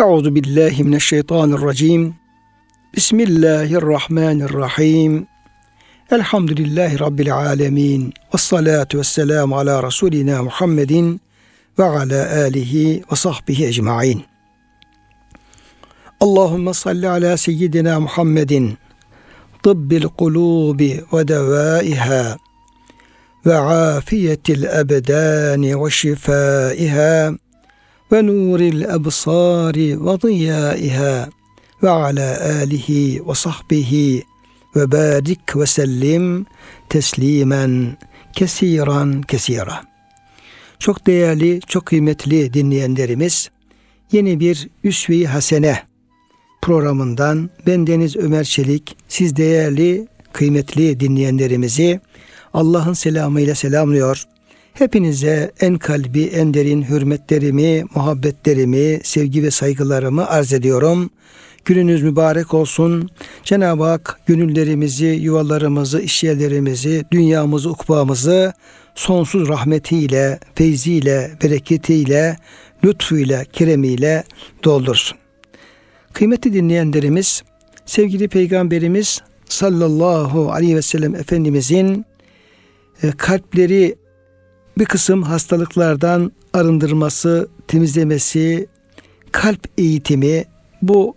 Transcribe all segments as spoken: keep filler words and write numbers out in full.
Euzu billahi mineşşeytanirracim. Bismillahirrahmanirrahim. Elhamdülillahi Rabbil alemin. Vessalatu vesselamu ala Resulina Muhammedin ve ala alihi ve sahbihi ecmain. Allahümme salli ala seyyidina Muhammedin tıbbil kulubi ve devaiha ve afiyetil ebdani ve şifaiha ve nuril ebsari ve ziyaiha ve ala alihi ve sahbihi ve barik ve sellim teslimen kesiran kesira. Çok değerli, çok kıymetli dinleyenlerimiz, yeni bir Üsve-i Hasene programından ben Deniz Ömer Çelik, siz değerli, kıymetli dinleyenlerimizi Allah'ın selamıyla selamlıyor. Hepinize en kalbi, en derin hürmetlerimi, muhabbetlerimi, sevgi ve saygılarımı arz ediyorum. Gününüz mübarek olsun. Cenab-ı Hak gönüllerimizi, yuvalarımızı, işyerlerimizi, dünyamızı, ukbamızı sonsuz rahmetiyle, feyziyle, bereketiyle, lütfuyla, keremiyle doldursun. Kıymetli dinleyenlerimiz, sevgili Peygamberimiz sallallahu aleyhi ve sellem Efendimizin kalpleri bir kısım hastalıklardan arındırması, temizlemesi, kalp eğitimi, bu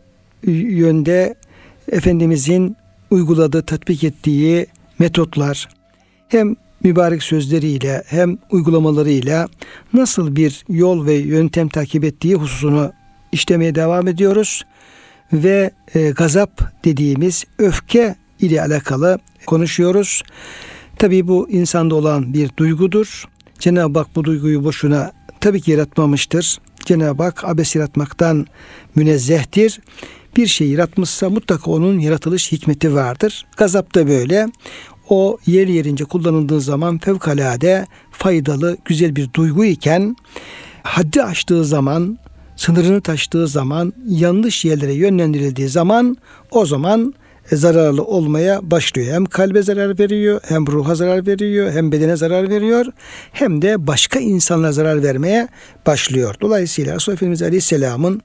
yönde Efendimizin uyguladığı, tatbik ettiği metotlar, hem mübarek sözleriyle hem uygulamalarıyla nasıl bir yol ve yöntem takip ettiği hususunu işlemeye devam ediyoruz. Ve e, gazap dediğimiz öfke ile alakalı konuşuyoruz. Tabii bu insanda olan bir duygudur. Cenab-ı Hak bu duyguyu boşuna tabii ki yaratmamıştır. Cenab-ı Hak abes yaratmaktan münezzehtir. Bir şey yaratmışsa mutlaka onun yaratılış hikmeti vardır. Gazap da böyle. O yer yerince kullanıldığı zaman fevkalade faydalı, güzel bir duygu iken haddi aştığı zaman, sınırını taştığı zaman, yanlış yerlere yönlendirildiği zaman o zaman zararlı olmaya başlıyor. Hem kalbe zarar veriyor, hem ruha zarar veriyor, hem bedene zarar veriyor, hem de başka insanlara zarar vermeye başlıyor. Dolayısıyla Resulullah Efendimiz Aleyhisselam'ın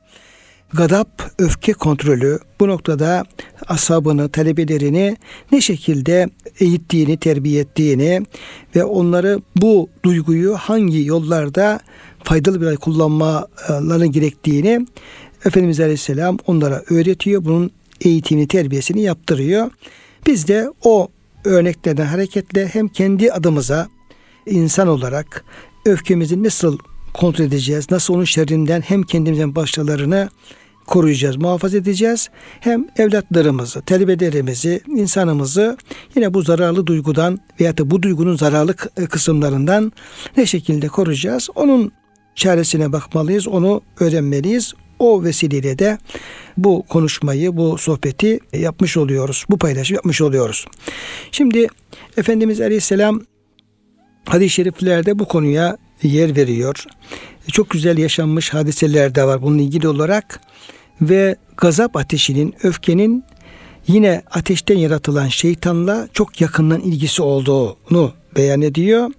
gadap, öfke kontrolü bu noktada ashabını, talebelerini ne şekilde eğittiğini, terbiye ettiğini ve onları bu duyguyu hangi yollarda faydalı bir kullanmalarını gerektiğini Efendimiz Aleyhisselam onlara öğretiyor. Bunun eğitimini, terbiyesini yaptırıyor. Biz de o örneklerden hareketle hem kendi adımıza insan olarak öfkemizi nasıl kontrol edeceğiz, nasıl onun şerrinden hem kendimizden başkalarını koruyacağız, muhafaza edeceğiz. Hem evlatlarımızı, talebelerimizi, insanımızı yine bu zararlı duygudan veyahut da bu duygunun zararlı kısımlarından ne şekilde koruyacağız? Onun çaresine bakmalıyız, onu öğrenmeliyiz. O vesileyle de bu konuşmayı, bu sohbeti yapmış oluyoruz. Bu paylaşımı yapmış oluyoruz. Şimdi Efendimiz Aleyhisselam hadis-i şeriflerde bu konuya yer veriyor. Çok güzel yaşanmış hadiseler de var bununla ilgili olarak. Ve gazap ateşinin, öfkenin yine ateşten yaratılan şeytanla çok yakından ilgisi olduğunu beyan ediyor.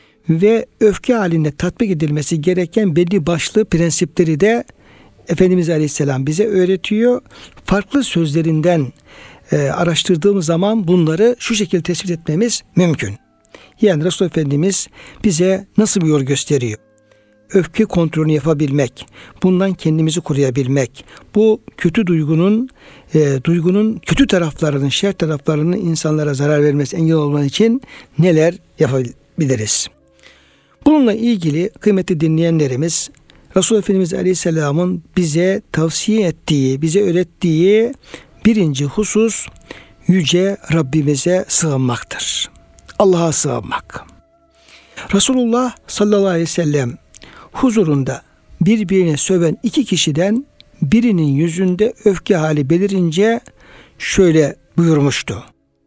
Ve öfke halinde tatbik edilmesi gereken belli başlı prensipleri de Efendimiz Aleyhisselam bize öğretiyor. Farklı sözlerinden e, araştırdığımız zaman bunları şu şekilde tespit etmemiz mümkün. Yani Resulullah Efendimiz bize nasıl bir yol gösteriyor? Öfke kontrolünü yapabilmek, bundan kendimizi koruyabilmek, bu kötü duygunun, e, duygunun kötü taraflarının, şer taraflarının insanlara zarar vermesi, engel olmak için neler yapabiliriz? Bununla ilgili kıymetli dinleyenlerimiz, Resulullah Efendimiz Aleyhisselam'ın bize tavsiye ettiği, bize öğrettiği birinci husus yüce Rabbimize sığınmaktır. Allah'a sığınmak. Resulullah sallallahu aleyhi ve sellem huzurunda birbirine söven iki kişiden birinin yüzünde öfke hali belirince şöyle buyurmuştu.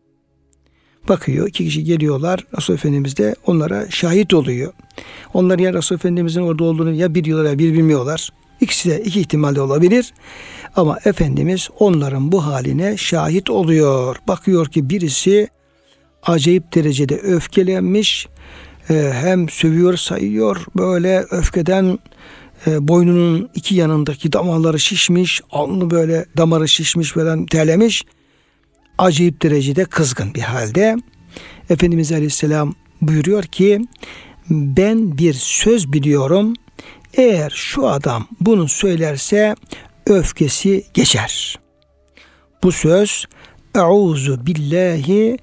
Bakıyor, iki kişi geliyorlar, Resulullah Efendimiz de onlara şahit oluyor. Onlar ya Resulullah Efendimizin orada olduğunu ya biliyorlar ya bir bilmiyorlar. İkisi de iki ihtimalde olabilir. Ama Efendimiz onların bu haline şahit oluyor. Bakıyor ki birisi acayip derecede öfkelenmiş, hem sövüyor, sayıyor, böyle öfkeden e, boynunun iki yanındaki damarları şişmiş, alnı böyle damarı şişmiş falan terlemiş. Acayip derecede kızgın bir halde. Efendimiz Aleyhisselam buyuruyor ki ben bir söz biliyorum. Eğer şu adam bunu söylerse öfkesi geçer. Bu söz Euzu billahi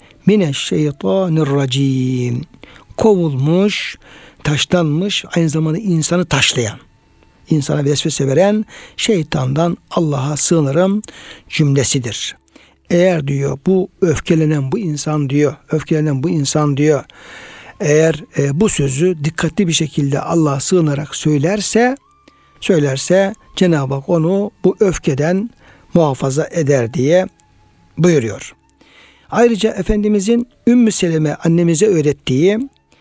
mineşşeytanirracim. Kovulmuş, taşlanmış, aynı zamanda insanı taşlayan, insana vesvese veren şeytandan Allah'a sığınırım cümlesidir. Eğer diyor bu öfkelenen bu insan diyor, öfkelenen bu insan diyor, eğer e, bu sözü dikkatli bir şekilde Allah'a sığınarak söylerse, söylerse Cenab-ı Hak onu bu öfkeden muhafaza eder diye buyuruyor. Ayrıca Efendimizin Ümmü Seleme annemize öğrettiği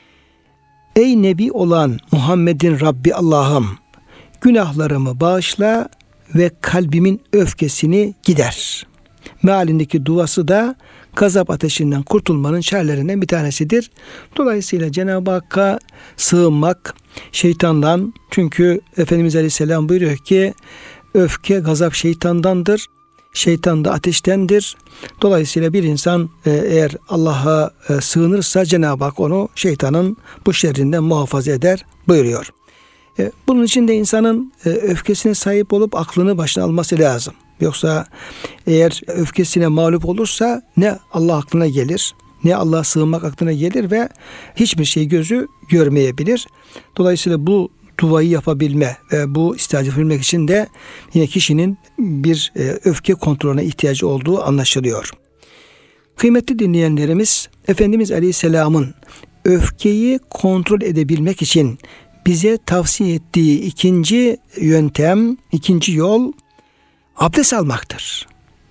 ey Nebi olan Muhammed'in Rabbi Allah'ım günahlarımı bağışla ve kalbimin öfkesini gider mealindeki duası da gazap ateşinden kurtulmanın şerlerinden bir tanesidir. Dolayısıyla Cenab-ı Hakk'a sığınmak şeytandan, çünkü Efendimiz Aleyhisselam buyuruyor ki öfke, gazap şeytandandır. Şeytan da ateştendir. Dolayısıyla bir insan eğer Allah'a sığınırsa Cenab-ı Hak onu şeytanın bu şerrinden muhafaza eder buyuruyor. Bunun için de insanın öfkesine sahip olup aklını başına alması lazım. Yoksa eğer öfkesine mağlup olursa ne Allah aklına gelir, ne Allah'a sığınmak aklına gelir ve hiçbir şey gözü görmeyebilir. Dolayısıyla bu duayı yapabilme ve bu istiadet yapabilmek için de yine kişinin bir öfke kontrolüne ihtiyacı olduğu anlaşılıyor. Kıymetli dinleyenlerimiz, Efendimiz Aleyhisselam'ın öfkeyi kontrol edebilmek için bize tavsiye ettiği ikinci yöntem, ikinci yol abdest almaktır.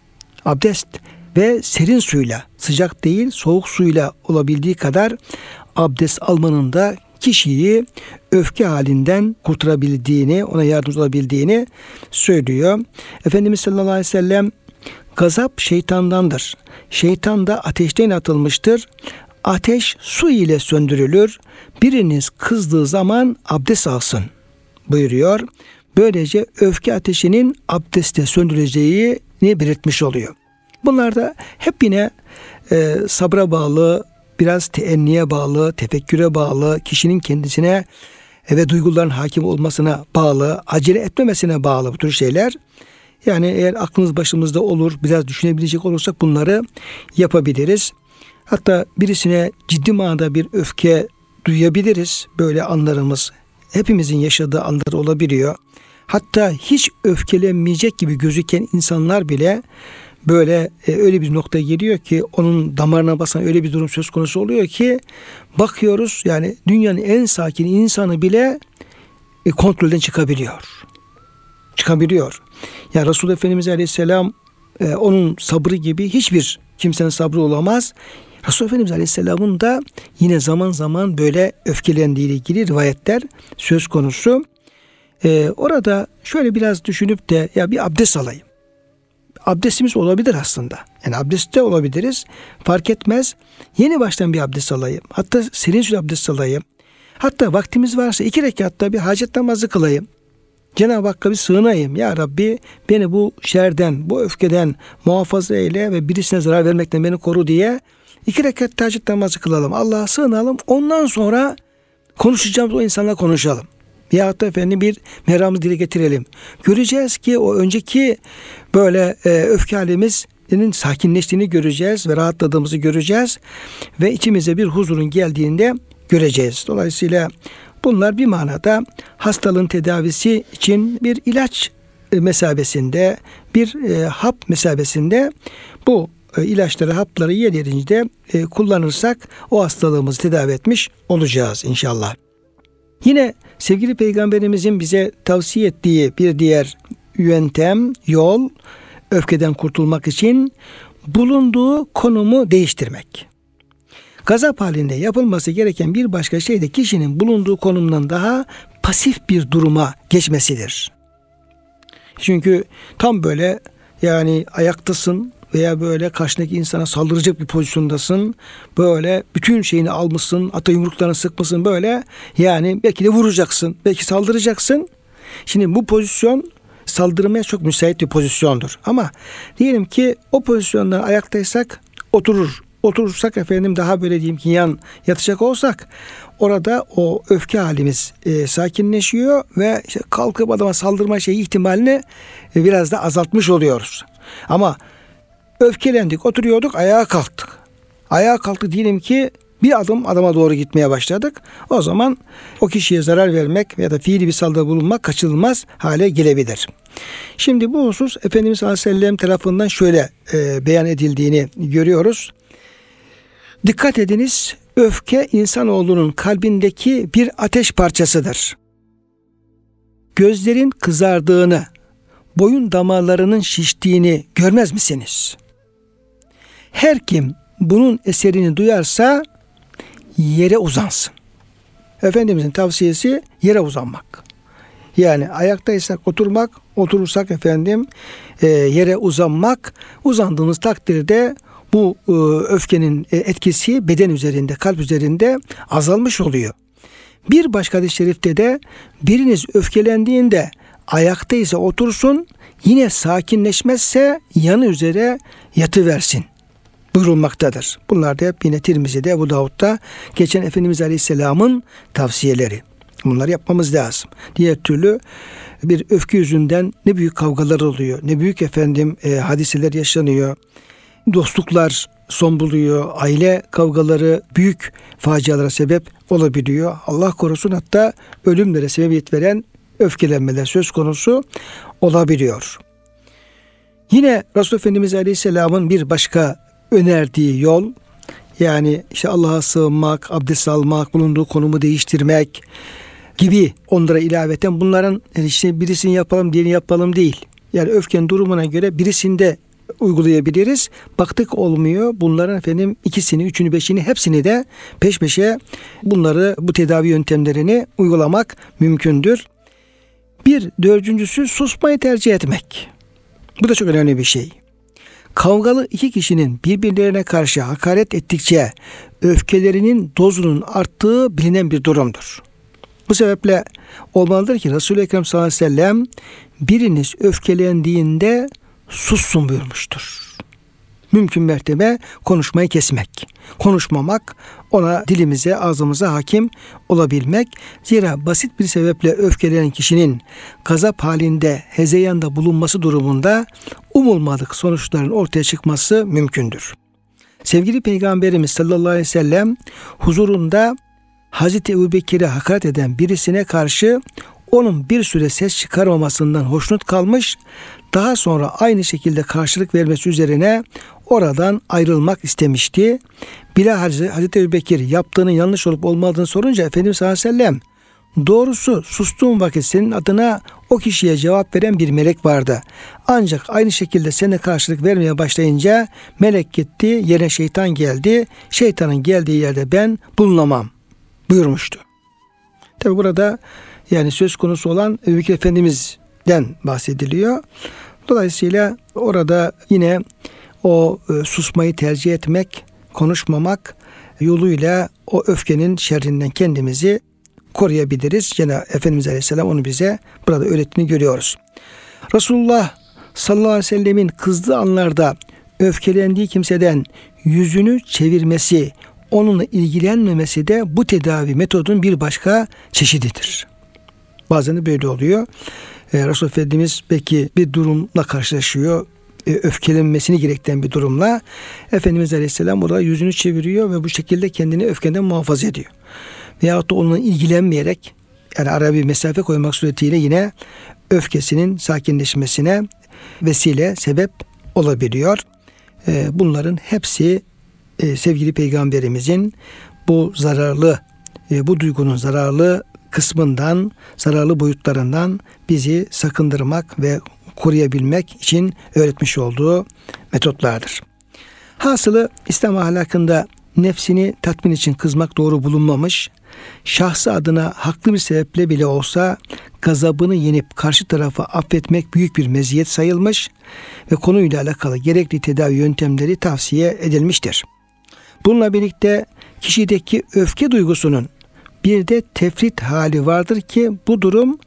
Abdest ve serin suyla, sıcak değil soğuk suyla olabildiği kadar abdest almanın da kişiyi öfke halinden kurtarabildiğini, ona yardımcı olabildiğini söylüyor. Efendimiz sallallahu aleyhi ve sellem gazap şeytandandır. Şeytan da ateşten atılmıştır. Ateş su ile söndürülür. Biriniz kızdığı zaman abdest alsın buyuruyor. Böylece öfke ateşinin abdestle söndüreceğini belirtmiş oluyor. Bunlar da hep yine e, sabra bağlı, biraz teenniye bağlı, tefekküre bağlı, kişinin kendisine ve duyguların hakim olmasına bağlı, acele etmemesine bağlı bu tür şeyler. Yani eğer aklımız başımızda olur, biraz düşünebilecek olursak bunları yapabiliriz. Hatta birisine ciddi manada bir öfke duyabiliriz. Böyle anlarımız hepimizin yaşadığı anlar olabiliyor. Hatta hiç öfkelenmeyecek gibi gözüken insanlar bile böyle e, öyle bir noktaya geliyor ki onun damarına basan öyle bir durum söz konusu oluyor ki bakıyoruz yani dünyanın en sakin insanı bile e, kontrolden çıkabiliyor. Çıkabiliyor. Ya Resulullah Efendimiz Aleyhisselam e, onun sabrı gibi hiçbir kimsenin sabrı olamaz. Resulullah Efendimiz Aleyhisselam'ın da yine zaman zaman böyle öfkelendiği ile ilgili rivayetler söz konusu. Ee, orada şöyle biraz düşünüp de ya bir abdest alayım. Abdestimiz olabilir aslında. Yani abdestte olabiliriz. Fark etmez. Yeni baştan bir abdest alayım. Hatta serin suyla abdest alayım. Hatta vaktimiz varsa iki rekatta bir hacet namazı kılayım. Cenab-ı Hakk'a bir sığınayım. Ya Rabbi beni bu şerden, bu öfkeden muhafaza eyle ve birisine zarar vermekten beni koru diye iki rekat hacet namazı kılalım. Allah'a sığınalım. Ondan sonra konuşacağımız o insanla konuşalım. Yahut da efendim bir meramı dile getirelim. Göreceğiz ki o önceki böyle e, öfke halimizin sakinleştiğini göreceğiz ve rahatladığımızı göreceğiz. Ve içimize bir huzurun geldiğinde göreceğiz. Dolayısıyla bunlar bir manada hastalığın tedavisi için bir ilaç e, mesabesinde, bir e, hap mesabesinde bu e, ilaçları, hapları yer yerince e, kullanırsak o hastalığımızı tedavi etmiş olacağız inşallah. Yine sevgili Peygamberimizin bize tavsiye ettiği bir diğer yöntem, yol, öfkeden kurtulmak için bulunduğu konumu değiştirmek. Gazap halinde yapılması gereken bir başka şey de kişinin bulunduğu konumdan daha pasif bir duruma geçmesidir. Çünkü tam böyle yani ayaktasın veya böyle karşındaki insana saldıracak bir pozisyondasın. Böyle bütün şeyini almışsın, ata yumruklarını sıkmışsın böyle. Yani belki de vuracaksın, belki saldıracaksın. Şimdi bu pozisyon saldırmaya çok müsait bir pozisyondur. Ama diyelim ki o pozisyondan ayaktaysak oturur. Oturursak efendim daha böyle diyeyim ki yan yatacak olsak orada o öfke halimiz e, sakinleşiyor ve işte kalkıp adama saldırma şeyi ihtimalini e, biraz da azaltmış oluyoruz. Ama öfkelendik, oturuyorduk, ayağa kalktık. Ayağa kalktık diyelim ki bir adım adama doğru gitmeye başladık. O zaman o kişiye zarar vermek veya da fiili bir saldırı bulunmak kaçınılmaz hale gelebilir. Şimdi bu husus Efendimiz sallallahu aleyhi ve sellem tarafından şöyle e, beyan edildiğini görüyoruz. Dikkat ediniz, öfke insanoğlunun kalbindeki bir ateş parçasıdır. Gözlerin kızardığını, boyun damarlarının şiştiğini görmez misiniz? Her kim bunun eserini duyarsa yere uzansın. Efendimizin tavsiyesi yere uzanmak. Yani ayaktaysak oturmak, oturursak efendim e, yere uzanmak. Uzandığınız takdirde bu e, öfkenin etkisi beden üzerinde, kalp üzerinde azalmış oluyor. Bir başka hadis-i şerifte de biriniz öfkelendiğinde ayaktaysa otursun, yine sakinleşmezse yanı üzere yatıversin buyurulmaktadır. Bunlar da hep yine Tirmizi'de, Ebu Davud'da geçen Efendimiz Aleyhisselam'ın tavsiyeleri. Bunları yapmamız lazım. Diğer türlü bir öfke yüzünden ne büyük kavgalar oluyor, ne büyük efendim e, hadiseler yaşanıyor. Dostluklar son buluyor, aile kavgaları büyük facialara sebep olabiliyor. Allah korusun, hatta ölümlere sebebiyet veren öfkelenmeler söz konusu olabiliyor. Yine Resulullah Efendimiz Aleyhisselam'ın bir başka önerdiği yol, yani işte Allah'a sığınmak, abdest almak, bulunduğu konumu değiştirmek gibi onlara ilaveten bunların yani işte birisini yapalım, diğerini yapalım değil. Yani öfkenin durumuna göre birisinde uygulayabiliriz. Baktık olmuyor. Bunların efendim ikisini, üçünü, beşini, hepsini de peş peşe bunları, bu tedavi yöntemlerini uygulamak mümkündür. Bir dördüncüsü susmayı tercih etmek. Bu da çok önemli bir şey. Kavgalı iki kişinin birbirlerine karşı hakaret ettikçe öfkelerinin dozunun arttığı bilinen bir durumdur. Bu sebeple olmalıdır ki Resul-i Ekrem sallallahu aleyhi ve sellem biriniz öfkelendiğinde sussun buyurmuştur. Mümkün mertebe konuşmayı kesmek, konuşmamak, ona dilimize, ağzımıza hakim olabilmek. Zira basit bir sebeple öfkelenen kişinin gazap halinde, hezeyanda bulunması durumunda umulmadık sonuçların ortaya çıkması mümkündür. Sevgili Peygamberimiz sallallahu aleyhi ve sellem huzurunda Hazreti Ebubekir'e hakaret eden birisine karşı onun bir süre ses çıkarmamasından hoşnut kalmış, daha sonra aynı şekilde karşılık vermesi üzerine oradan ayrılmak istemişti. Bilahare Hazreti Ebubekir yaptığının yanlış olup olmadığını sorunca Efendimiz sallallahu aleyhi ve sellem, doğrusu sustuğun vakit senin adına o kişiye cevap veren bir melek vardı. Ancak aynı şekilde seninle karşılık vermeye başlayınca melek gitti, yerine şeytan geldi. Şeytanın geldiği yerde ben bulunamam buyurmuştu. Tabi burada yani söz konusu olan Ebubekir Efendimiz'den bahsediliyor. Dolayısıyla orada yine o e, susmayı tercih etmek, konuşmamak yoluyla o öfkenin şerrinden kendimizi koruyabiliriz. Cenab-ı Efendimiz Aleyhisselam onu bize burada öğrettiğini görüyoruz. Resulullah sallallahu aleyhi ve sellemin kızdığı anlarda öfkelendiği kimseden yüzünü çevirmesi, onunla ilgilenmemesi de bu tedavi metodunun bir başka çeşididir. Bazen de böyle oluyor. Ee, Resulullah Efendimiz belki bir durumla karşılaşıyor. E, öfkelenmesini gerektiren bir durumla. Efendimiz Aleyhisselam orada yüzünü çeviriyor ve bu şekilde kendini öfkeden muhafaza ediyor. Veyahut da onunla ilgilenmeyerek, yani araya bir mesafe koymak suretiyle yine öfkesinin sakinleşmesine vesile, sebep olabiliyor. E, bunların hepsi e, sevgili Peygamberimizin bu zararlı, e, bu duygunun zararlı kısmından, zararlı boyutlarından bizi sakındırmak ve koruyabilmek için öğretmiş olduğu metotlardır. Hasılı İslam ahlakında nefsini tatmin için kızmak doğru bulunmamış, şahsı adına haklı bir sebeple bile olsa gazabını yenip karşı tarafı affetmek büyük bir meziyet sayılmış ve konuyla alakalı gerekli tedavi yöntemleri tavsiye edilmiştir. Bununla birlikte kişideki öfke duygusunun bir de tefrit hali vardır ki bu durum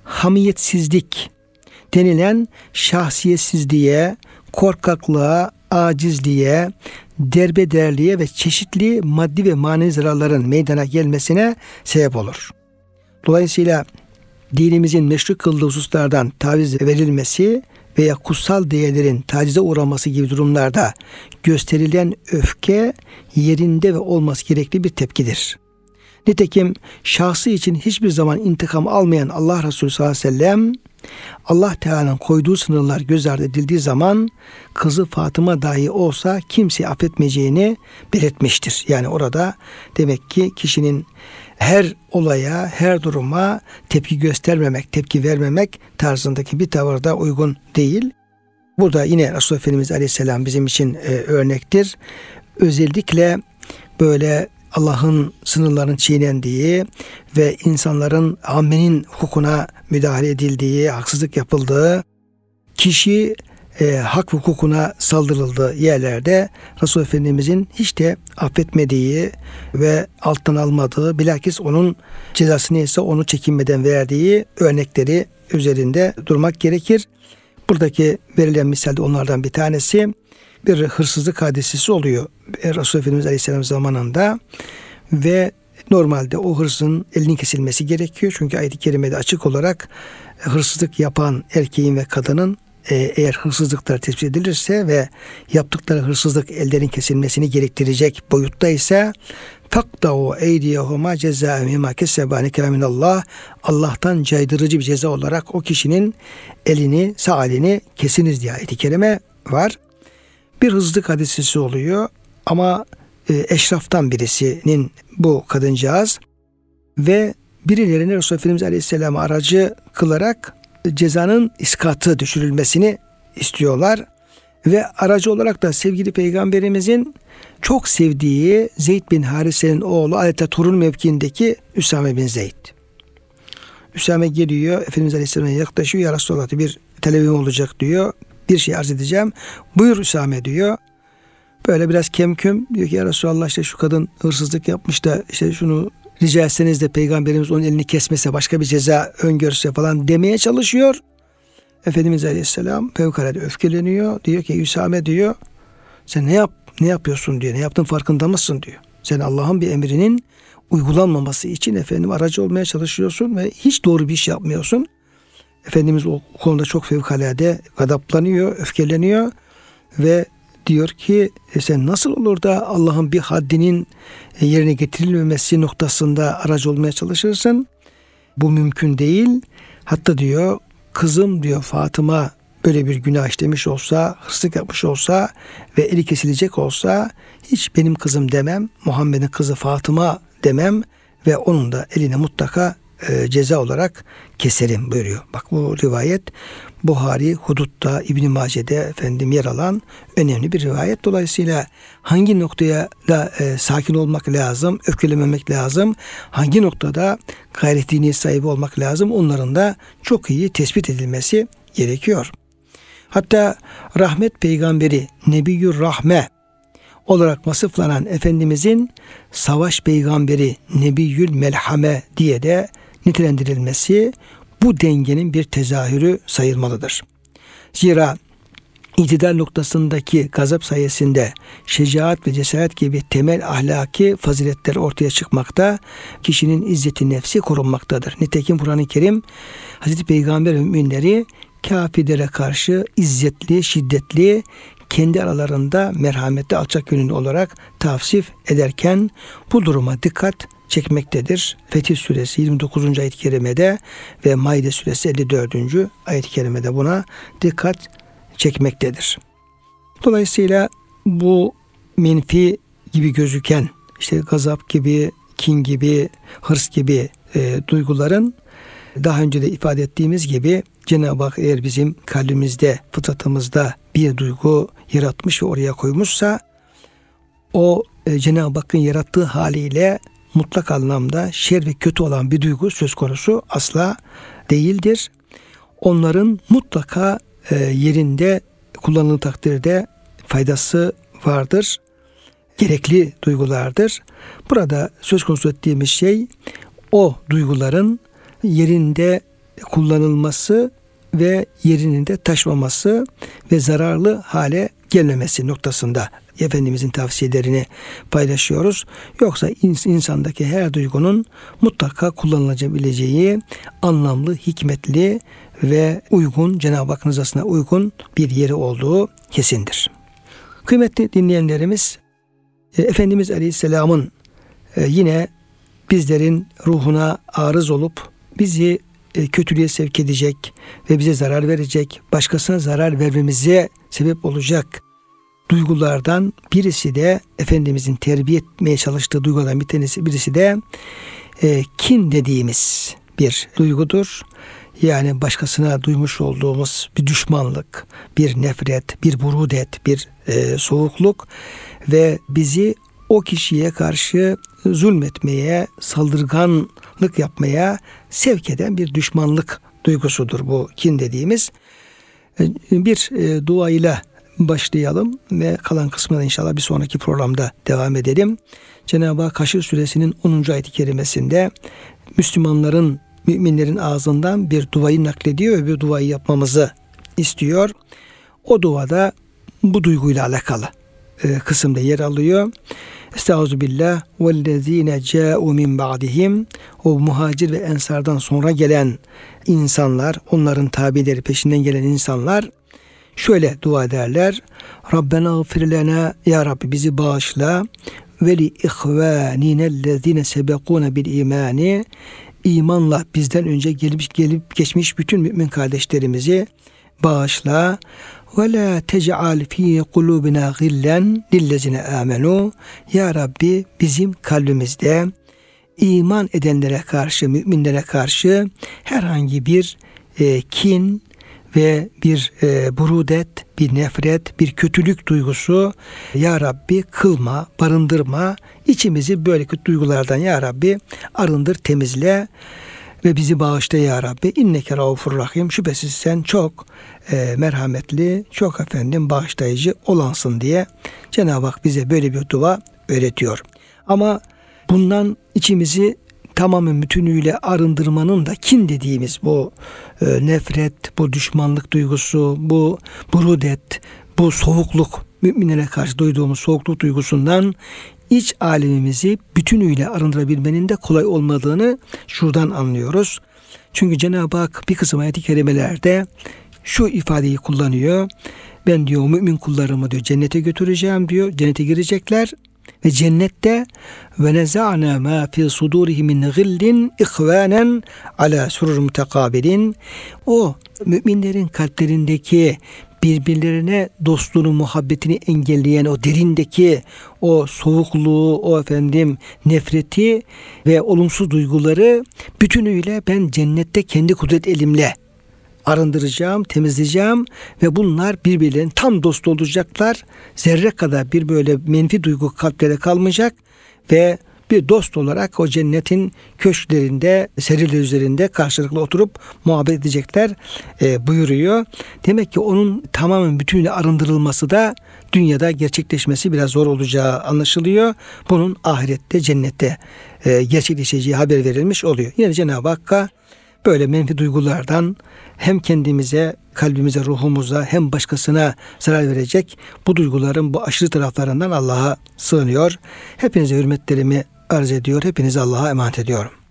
hamiyetsizlik denilen şahsiyetsizliğe, korkaklığa, acizliğe, derbederliğe ve çeşitli maddi ve manevi zararların meydana gelmesine sebep olur. Dolayısıyla dinimizin meşru kıldığı hususlardan taviz verilmesi veya kutsal değerlerin tacize uğraması gibi durumlarda gösterilen öfke yerinde ve olması gerekli bir tepkidir. Nitekim şahsı için hiçbir zaman intikam almayan Allah Resulü sallallahu aleyhi ve sellem, Allah Teala'nın koyduğu sınırlar göz ardı edildiği zaman kızı Fatıma dahi olsa kimseyi affetmeyeceğini belirtmiştir. Yani orada demek ki kişinin her olaya, her duruma tepki göstermemek, tepki vermemek tarzındaki bir tavır da uygun değil. Burada yine Resulullah Efendimiz Aleyhisselam bizim için e, örnektir. Özellikle böyle Allah'ın sınırlarının çiğnendiği ve insanların ammenin hukukuna müdahale edildiği, haksızlık yapıldığı, kişi e, hak hukukuna saldırıldığı yerlerde Resulullah Efendimizin hiç de affetmediği ve alttan almadığı, bilakis onun cezası neyse onu çekinmeden verdiği örnekleri üzerinde durmak gerekir. Buradaki verilen misal de onlardan bir tanesi. Bir hırsızlık hadisesi oluyor Resulullah Efendimiz Aleyhisselam zamanında ve normalde o hırsızın elinin kesilmesi gerekiyor. Çünkü ayet-i kerimede açık olarak hırsızlık yapan erkeğin ve kadının eğer hırsızlıklar tespit edilirse ve yaptıkları hırsızlık ellerin kesilmesini gerektirecek boyutta ise faktau eydiyahuma cezaen mimma kesebâ minallah, Allah'tan caydırıcı bir ceza olarak o kişinin elini, sağ elini kesiniz diye ayet-i kerime var. Bir hırsızlık hadisesi oluyor ama e, eşraftan birisinin bu kadıncağız ve birilerine Resulullah Efendimiz Aleyhisselam'ı aracı kılarak cezanın iskatı düşürülmesini istiyorlar. Ve aracı olarak da sevgili Peygamberimizin çok sevdiği Zeyd bin Harise'nin oğlu adeta torun mevkiindeki Üsame bin Zeyd. Üsame geliyor, Efendimiz Aleyhisselam'a yaklaşıyor. Ya Resulallah, bir talebim olacak diyor. Bir şey arz edeceğim. Buyur Üsame diyor. Böyle biraz kemküm diyor ki ya Resulallah, işte şu kadın hırsızlık yapmış da işte şunu rica etseniz de Peygamberimiz onun elini kesmese, başka bir ceza öngörse falan demeye çalışıyor. Efendimiz Aleyhisselam fevkalade öfkeleniyor. Diyor ki Üsame diyor, sen ne yap ne yapıyorsun diyor. Ne yaptığın farkında mısın diyor. Sen Allah'ın bir emrinin uygulanmaması için efendim aracı olmaya çalışıyorsun ve hiç doğru bir iş yapmıyorsun. Efendimiz o konuda çok fevkalade gadaplanıyor, öfkeleniyor ve diyor ki e sen nasıl olur da Allah'ın bir haddinin yerine getirilmemesi noktasında aracı olmaya çalışırsın? Bu mümkün değil. Hatta diyor kızım diyor Fatıma böyle bir günah işlemiş olsa, hırsızlık yapmış olsa ve eli kesilecek olsa hiç benim kızım demem, Muhammed'in kızı Fatıma demem ve onun da eline mutlaka e, ceza olarak keserim buyuruyor. Bak bu rivayet Buhari Hudut'ta, İbn-i Mace'de efendim yer alan önemli bir rivayet. Dolayısıyla hangi noktaya da e, sakin olmak lazım, öfkelememek lazım, hangi noktada gayret dini sahibi olmak lazım, onların da çok iyi tespit edilmesi gerekiyor. Hatta rahmet peygamberi, Nebiyyur Rahme olarak vasıflanan Efendimizin savaş peygamberi, Nebiyyül Melhame diye de nitelendirilmesi bu dengenin bir tezahürü sayılmalıdır. Zira itidal noktasındaki gazap sayesinde şecaat ve cesaret gibi temel ahlaki faziletler ortaya çıkmakta, kişinin izzeti nefsi korunmaktadır. Nitekim Kur'an-ı Kerim Hazreti Peygamber ve müminleri kafirlere karşı izzetli, şiddetli, kendi aralarında merhametli, alçak gönüllü olarak tavsif ederken bu duruma dikkat çekmektedir. Fetih Suresi yirmi dokuzuncu ayet-i kerimede ve Maide Suresi elli dördüncü ayet-i kerimede buna dikkat çekmektedir. Dolayısıyla bu menfi gibi gözüken işte gazap gibi, kin gibi, hırs gibi e, duyguların daha önce de ifade ettiğimiz gibi Cenab-ı Hak eğer bizim kalbimizde, fıtratımızda bir duygu yaratmış ve oraya koymuşsa o e, Cenab-ı Hakk'ın yarattığı haliyle mutlak anlamda şer ve kötü olan bir duygu söz konusu asla değildir. Onların mutlaka e, yerinde kullanılan takdirde faydası vardır. Gerekli duygulardır. Burada söz konusu ettiğimiz şey o duyguların yerinde kullanılması ve yerinin de taşmaması ve zararlı hale gelmemesi noktasında Efendimizin tavsiyelerini paylaşıyoruz. Yoksa insandaki her duygunun mutlaka kullanılabileceği anlamlı, hikmetli ve uygun, Cenab-ı Hakk'ın rızasına uygun bir yeri olduğu kesindir. Kıymetli dinleyenlerimiz, Efendimiz Aleyhisselam'ın yine bizlerin ruhuna arız olup bizi kötülüğe sevk edecek ve bize zarar verecek, başkasına zarar vermemize sebep olacak duygulardan birisi de Efendimizin terbiye etmeye çalıştığı duygulardan bir tanesi birisi de e, kin dediğimiz bir duygudur. Yani başkasına duymuş olduğumuz bir düşmanlık, bir nefret, bir burudet, bir e, soğukluk ve bizi o kişiye karşı zulmetmeye, saldırganlık yapmaya sevk eden bir düşmanlık duygusudur bu kin dediğimiz. Bir e, duayla başlayalım ve kalan kısmına inşallah bir sonraki programda devam edelim. Cenab-ı Hak Haşr Suresinin onuncu ayet-i kerimesinde Müslümanların, müminlerin ağzından bir duayı naklediyor ve bir duayı yapmamızı istiyor. O duada bu duyguyla alakalı e, kısımda yer alıyor. Estağfirullah vellezine ca'u min ba'dihim, o muhacir ve ensardan sonra gelen insanlar, onların tabileri peşinden gelen insanlar şöyle dua ederler. Rabbena gfir lena, ya Rabbi bizi bağışla, ve li ihvaninellezine sebekuna bil imani, imanla bizden önce gelip gelip geçmiş bütün mümin kardeşlerimizi bağışla. Ve la tec'al fi kulubina gillen lillezine amenu, ya Rabbi bizim kalbimizde iman edenlere karşı, müminlere karşı herhangi bir e, kin ve bir e, burudet, bir nefret, bir kötülük duygusu ya Rabbi kılma, barındırma. İçimizi böyle kötü duygulardan ya Rabbi arındır, temizle ve bizi bağışla ya Rabbi. İnneke raufur rahim. Şüphesiz sen çok e, merhametli, çok efendim bağışlayıcı olansın diye Cenab-ı Hak bize böyle bir dua öğretiyor. Ama bundan içimizi tamamen bütünüyle arındırmanın da kin dediğimiz bu e, nefret, bu düşmanlık duygusu, bu burudet, bu soğukluk, müminlere karşı duyduğumuz soğukluk duygusundan iç alemimizi bütünüyle arındırabilmenin de kolay olmadığını şuradan anlıyoruz. Çünkü Cenab-ı Hak bir kısım ayet-i kerimelerde şu ifadeyi kullanıyor. Ben diyor mümin kullarımı diyor cennete götüreceğim diyor. Cennete girecekler. Ve cennette ve neza'na ma fi sudurihim min gillin ihvanen ala surur mutakabilin, o müminlerin kalplerindeki birbirlerine dostluğunu, muhabbetini engelleyen o derindeki o soğukluğu, o efendim nefreti ve olumsuz duyguları bütünüyle ben cennette kendi kudret elimle arındıracağım, temizleyeceğim ve bunlar birbirlerinin tam dost olacaklar. Zerre kadar bir böyle menfi duygu kalplere kalmayacak ve bir dost olarak o cennetin köşklerinde, seriler üzerinde karşılıklı oturup muhabbet edecekler e, buyuruyor. Demek ki onun tamamen bütünüyle arındırılması da dünyada gerçekleşmesi biraz zor olacağı anlaşılıyor. Bunun ahirette, cennette e, gerçekleşeceği haber verilmiş oluyor. Yine Cenab-ı Hakk'a böyle menfi duygulardan hem kendimize, kalbimize, ruhumuza hem başkasına zarar verecek bu duyguların bu aşırı taraflarından Allah'a sığınıyor. Hepinize hürmetlerimi arz ediyor. Hepinizi Allah'a emanet ediyorum.